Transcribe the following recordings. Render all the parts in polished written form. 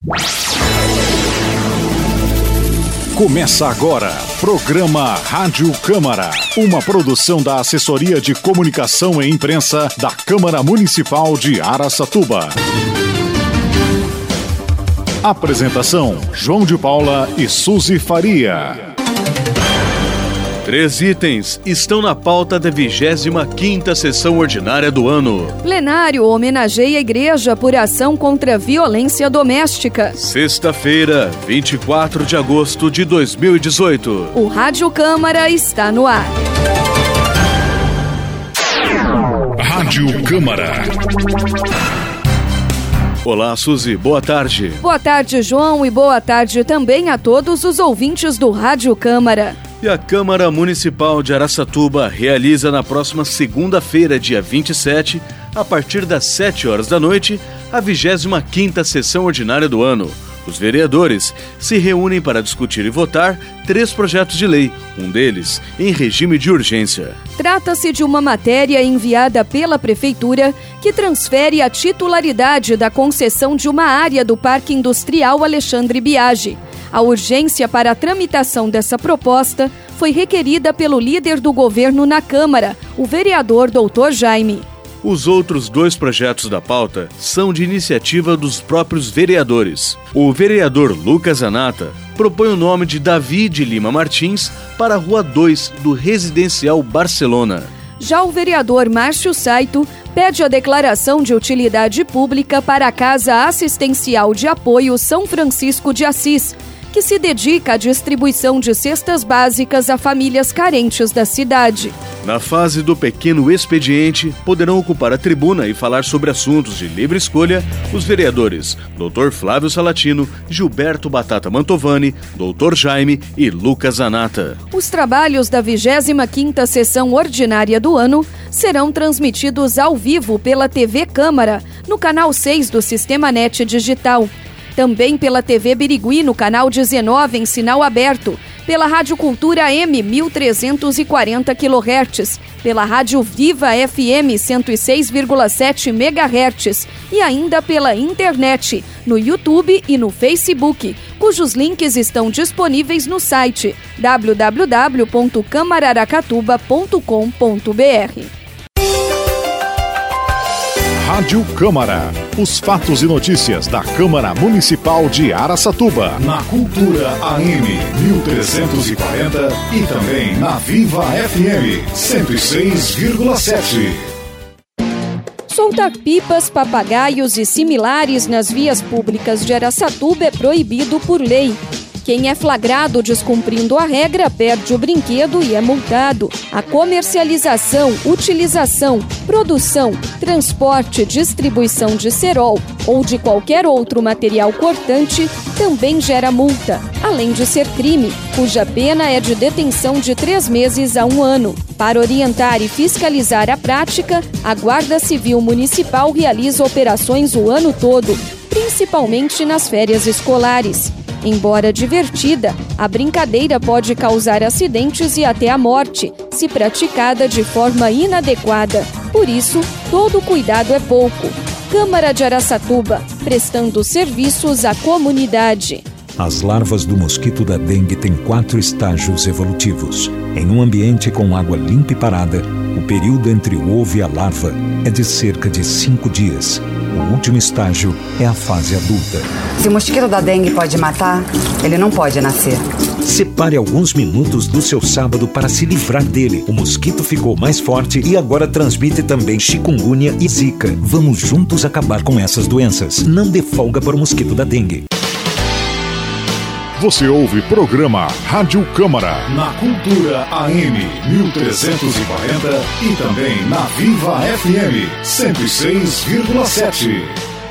Começa agora, programa Rádio Câmara, uma produção da Assessoria de Comunicação e Imprensa da Câmara Municipal de Araçatuba. Apresentação, João de Paula e Suzy Faria. 3 itens estão na pauta da 25ª sessão ordinária do ano. Plenário homenageia a igreja por ação contra a violência doméstica. Sexta-feira, 24 de agosto de 2018. O Rádio Câmara está no ar. Rádio Câmara. Olá, Suzy, boa tarde. Boa tarde, João, e boa tarde também a todos os ouvintes do Rádio Câmara. E a Câmara Municipal de Araçatuba realiza na próxima segunda-feira, dia 27, a partir das 7 horas da noite, a 25ª sessão ordinária do ano. Os vereadores se reúnem para discutir e votar 3 projetos de lei, um deles em regime de urgência. Trata-se de uma matéria enviada pela Prefeitura que transfere a titularidade da concessão de uma área do Parque Industrial Alexandre Biagi. A urgência para a tramitação dessa proposta foi requerida pelo líder do governo na Câmara, o vereador Dr. Jaime. Os outros 2 projetos da pauta são de iniciativa dos próprios vereadores. O vereador Lucas Zanata propõe o nome de Davi de Lima Martins para a Rua 2 do Residencial Barcelona. Já o vereador Márcio Saito pede a declaração de utilidade pública para a Casa Assistencial de Apoio São Francisco de Assis, que se dedica à distribuição de cestas básicas a famílias carentes da cidade. Na fase do pequeno expediente, poderão ocupar a tribuna e falar sobre assuntos de livre escolha os vereadores Dr. Flávio Salatino, Gilberto Batata Mantovani, Dr. Jaime e Lucas Zanata. Os trabalhos da 25ª sessão ordinária do ano serão transmitidos ao vivo pela TV Câmara, no canal 6 do Sistema NET Digital. Também pela TV Birigui, no canal 19, em sinal aberto, pela Rádio Cultura M 1340 kHz, pela Rádio Viva FM 106,7 MHz e ainda pela internet, no YouTube e no Facebook, cujos links estão disponíveis no site www.camararacatuba.com.br. Rádio Câmara. Os fatos e notícias da Câmara Municipal de Araçatuba. Na Cultura AM 1340 e também na Viva FM 106,7. Soltar pipas, papagaios e similares nas vias públicas de Araçatuba é proibido por lei. Quem é flagrado descumprindo a regra perde o brinquedo e é multado. A comercialização, utilização, produção, transporte, distribuição de cerol ou de qualquer outro material cortante também gera multa, além de ser crime, cuja pena é de detenção de 3 meses a 1 ano. Para orientar e fiscalizar a prática, a Guarda Civil Municipal realiza operações o ano todo, principalmente nas férias escolares. Embora divertida, a brincadeira pode causar acidentes e até a morte, se praticada de forma inadequada. Por isso, todo cuidado é pouco. Câmara de Araçatuba, prestando serviços à comunidade. As larvas do mosquito da dengue têm 4 estágios evolutivos. Em um ambiente com água limpa e parada, o período entre o ovo e a larva é de cerca de 5 dias. O último estágio é a fase adulta. Se o mosquito da dengue pode matar, ele não pode nascer. Separe alguns minutos do seu sábado para se livrar dele. O mosquito ficou mais forte e agora transmite também chikungunya e zika. Vamos juntos acabar com essas doenças. Não dê folga para o mosquito da dengue. Você ouve programa Rádio Câmara na Cultura AM 1340 e também na Viva FM 106,7.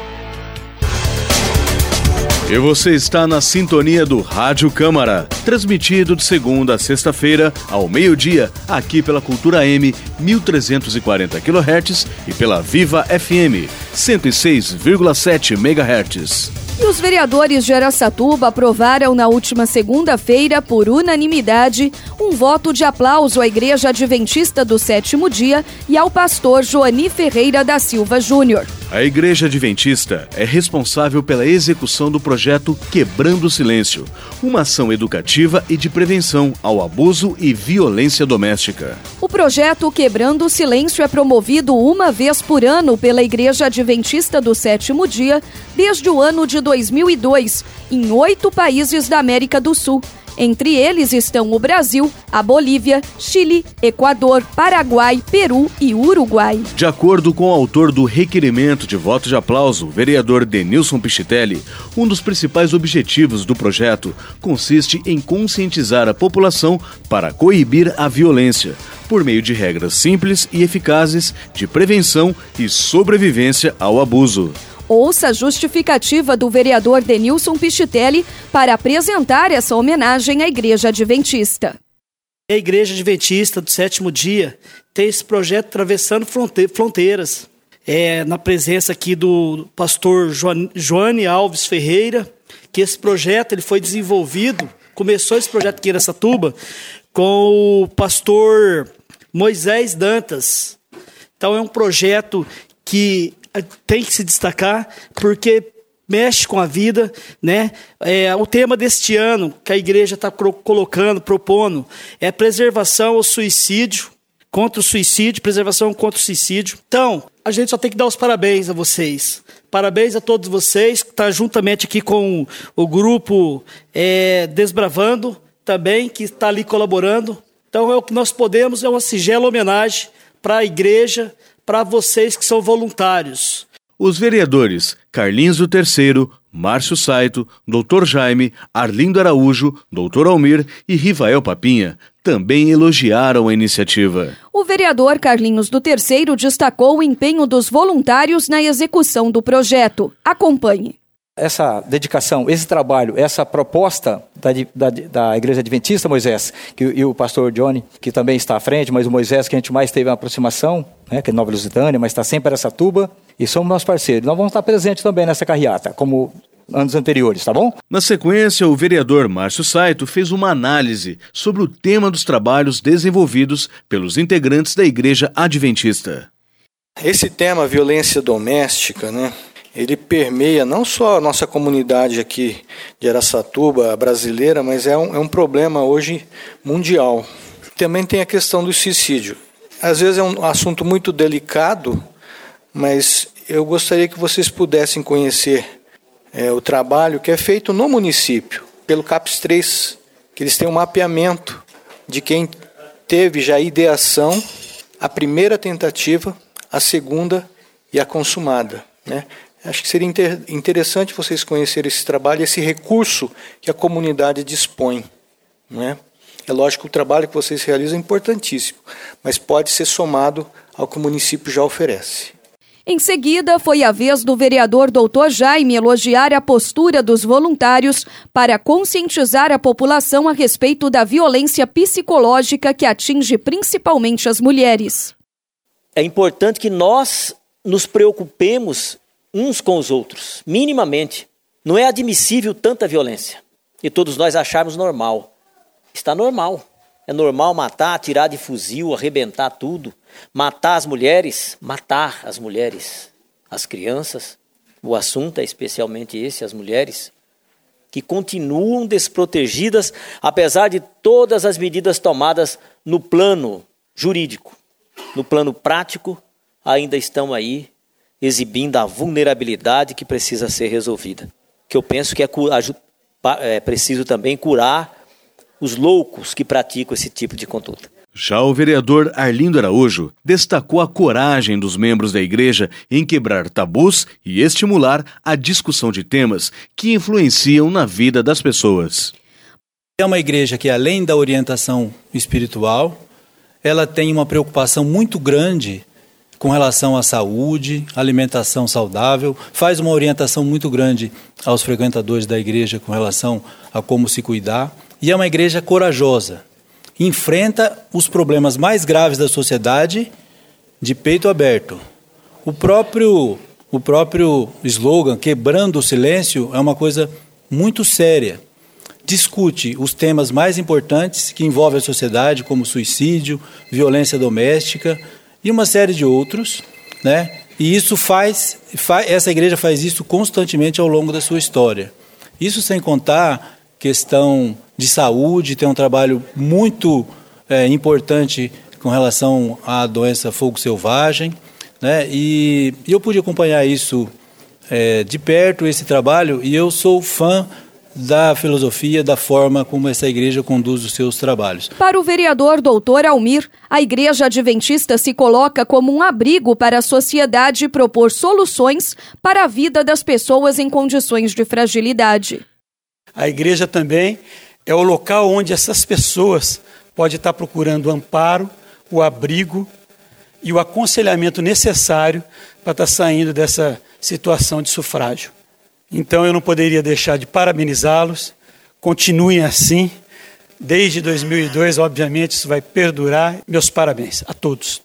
E você está na sintonia do Rádio Câmara, transmitido de segunda a sexta-feira, ao meio-dia, aqui pela Cultura AM 1340 kHz e pela Viva FM 106,7 MHz. E os vereadores de Araçatuba aprovaram na última segunda-feira, por unanimidade, um voto de aplauso à Igreja Adventista do Sétimo Dia e ao pastor Joani Ferreira da Silva Júnior. A Igreja Adventista é responsável pela execução do projeto Quebrando o Silêncio, uma ação educativa e de prevenção ao abuso e violência doméstica. O projeto Quebrando o Silêncio é promovido uma vez por ano pela Igreja Adventista do Sétimo Dia desde o ano de 2002, em 8 países da América do Sul. Entre eles estão o Brasil, a Bolívia, Chile, Equador, Paraguai, Peru e Uruguai. De acordo com o autor do requerimento de voto de aplauso, o vereador Denilson Pichitelli, um dos principais objetivos do projeto consiste em conscientizar a população para coibir a violência, por meio de regras simples e eficazes de prevenção e sobrevivência ao abuso. Ouça a justificativa do vereador Denilson Pichitelli para apresentar essa homenagem à Igreja Adventista. A Igreja Adventista do Sétimo Dia tem esse projeto Atravessando Fronteiras. Na presença aqui do pastor Joane Alves Ferreira, que esse projeto ele foi desenvolvido, começou esse projeto aqui em Araçatuba, com o pastor Moisés Dantas. Então é um projeto que tem que se destacar porque mexe com a vida, né? O tema deste ano que a igreja está propondo é preservação ao suicídio, contra o suicídio, preservação contra o suicídio. Então, a gente só tem que dar os parabéns a vocês. Parabéns a todos vocês que estão juntamente aqui com o grupo Desbravando também, que está ali colaborando. Então, o que nós podemos é uma singela homenagem para a igreja, para vocês que são voluntários. Os vereadores Carlinhos do Terceiro, Márcio Saito, Dr. Jaime, Arlindo Araújo, Dr. Almir e Rivael Papinha também elogiaram a iniciativa. O vereador Carlinhos do Terceiro destacou o empenho dos voluntários na execução do projeto. Acompanhe. Essa dedicação, esse trabalho, essa proposta da Igreja Adventista, Moisés, e o pastor Johnny, que também está à frente, mas o Moisés que a gente mais teve uma aproximação, né, que é Nova Lusitânia, mas está sempre em Araçatuba, e somos nossos parceiros. Nós vamos estar presentes também nessa carreata, como anos anteriores, tá bom? Na sequência, o vereador Márcio Saito fez uma análise sobre o tema dos trabalhos desenvolvidos pelos integrantes da Igreja Adventista. Esse tema, violência doméstica, né? Ele permeia não só a nossa comunidade aqui de Araçatuba, brasileira, mas é um problema hoje mundial. Também tem a questão do suicídio. Às vezes é um assunto muito delicado, mas eu gostaria que vocês pudessem conhecer o trabalho que é feito no município, pelo CAPS 3, que eles têm um mapeamento de quem teve já a ideação, a primeira tentativa, a segunda e a consumada, né? Acho que seria interessante vocês conhecerem esse trabalho, esse recurso que a comunidade dispõe, né? É lógico que o trabalho que vocês realizam é importantíssimo, mas pode ser somado ao que o município já oferece. Em seguida, foi a vez do vereador Dr. Jaime elogiar a postura dos voluntários para conscientizar a população a respeito da violência psicológica que atinge principalmente as mulheres. É importante que nós nos preocupemos uns com os outros, minimamente. Não é admissível tanta violência. E todos nós acharmos normal. Está normal. É normal matar, atirar de fuzil, arrebentar tudo. Matar as mulheres, as crianças. O assunto é especialmente esse, as mulheres, que continuam desprotegidas, apesar de todas as medidas tomadas no plano jurídico. No plano prático, ainda estão aí, exibindo a vulnerabilidade que precisa ser resolvida. Que eu penso que é preciso também curar os loucos que praticam esse tipo de conduta. Já o vereador Arlindo Araújo destacou a coragem dos membros da igreja em quebrar tabus e estimular a discussão de temas que influenciam na vida das pessoas. É uma igreja que, além da orientação espiritual, ela tem uma preocupação muito grande com relação à saúde, alimentação saudável, faz uma orientação muito grande aos frequentadores da igreja com relação a como se cuidar, e é uma igreja corajosa, enfrenta os problemas mais graves da sociedade de peito aberto. O próprio slogan, Quebrando o Silêncio, é uma coisa muito séria. Discute os temas mais importantes que envolvem a sociedade, como suicídio, violência doméstica, e uma série de outros, né, E isso essa igreja faz isso constantemente ao longo da sua história. Isso sem contar questão de saúde, tem um trabalho muito importante com relação à doença fogo selvagem, né? E eu pude acompanhar isso de perto, esse trabalho, e eu sou fã da filosofia, da forma como essa igreja conduz os seus trabalhos. Para o vereador Dr. Almir, a Igreja Adventista se coloca como um abrigo para a sociedade propor soluções para a vida das pessoas em condições de fragilidade. A igreja também é o local onde essas pessoas podem estar procurando o amparo, o abrigo e o aconselhamento necessário para estar saindo dessa situação de sufrágio. Então eu não poderia deixar de parabenizá-los, continuem assim, desde 2002, obviamente isso vai perdurar, meus parabéns a todos.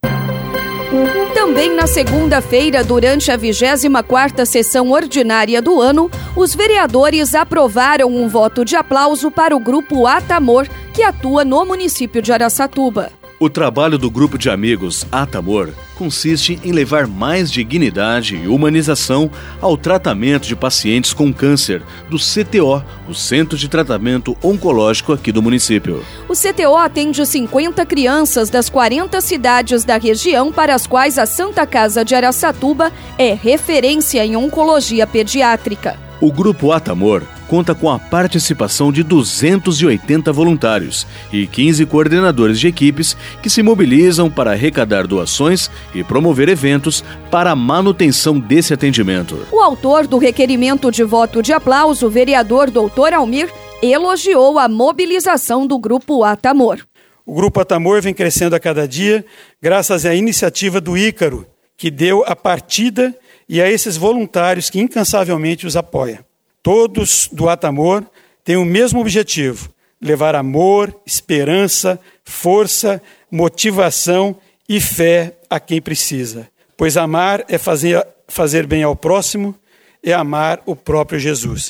Também na segunda-feira, durante a 24ª sessão ordinária do ano, os vereadores aprovaram um voto de aplauso para o Grupo Atamor, que atua no município de Araçatuba. O trabalho do grupo de amigos Atamor consiste em levar mais dignidade e humanização ao tratamento de pacientes com câncer do CTO, o Centro de Tratamento Oncológico aqui do município. O CTO atende 50 crianças das 40 cidades da região para as quais a Santa Casa de Araçatuba é referência em oncologia pediátrica. O Grupo Atamor conta com a participação de 280 voluntários e 15 coordenadores de equipes que se mobilizam para arrecadar doações e promover eventos para a manutenção desse atendimento. O autor do requerimento de voto de aplauso, o vereador Dr. Almir, elogiou a mobilização do Grupo Atamor. O Grupo Atamor vem crescendo a cada dia graças à iniciativa do Ícaro, que deu a partida, e a esses voluntários que incansavelmente os apoiam. Todos do Atamor têm o mesmo objetivo: levar amor, esperança, força, motivação e fé a quem precisa. Pois amar é fazer bem ao próximo, é amar o próprio Jesus.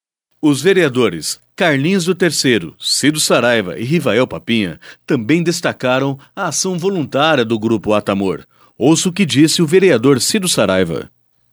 Os vereadores Carlinhos do Terceiro, Cido Saraiva e Rivael Papinha também destacaram a ação voluntária do Grupo Atamor. Ouça o que disse o vereador Cido Saraiva.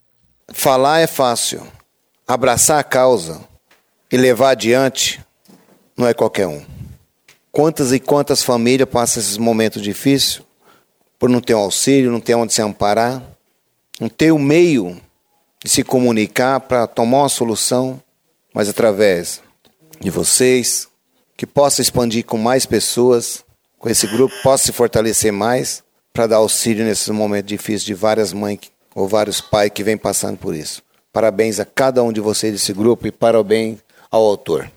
Falar é fácil, abraçar a causa e levar adiante não é qualquer um. Quantas e quantas famílias passam esses momentos difíceis por não ter um auxílio, não ter onde se amparar, não ter o meio de se comunicar para tomar uma solução, mas através de vocês, que possa expandir com mais pessoas, com esse grupo, possa se fortalecer mais para dar auxílio nesses momentos difíceis de várias mães ou vários pais que vêm passando por isso. Parabéns a cada um de vocês desse grupo e parabéns ao autor.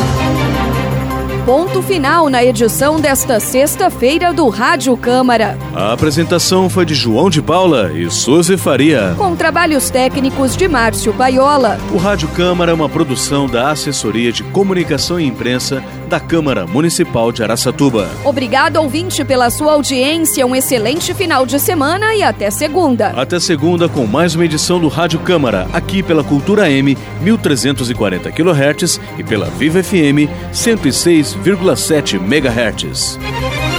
Ponto final na edição desta sexta-feira do Rádio Câmara. A apresentação foi de João de Paula e Suzy Faria, com trabalhos técnicos de Márcio Paiola. O Rádio Câmara é uma produção da Assessoria de Comunicação e Imprensa da Câmara Municipal de Araçatuba. Obrigado, ouvinte, pela sua audiência, um excelente final de semana e até segunda. Até segunda com mais uma edição do Rádio Câmara, aqui pela Cultura M, 1340 kHz e pela Viva FM, 106,7 MHz.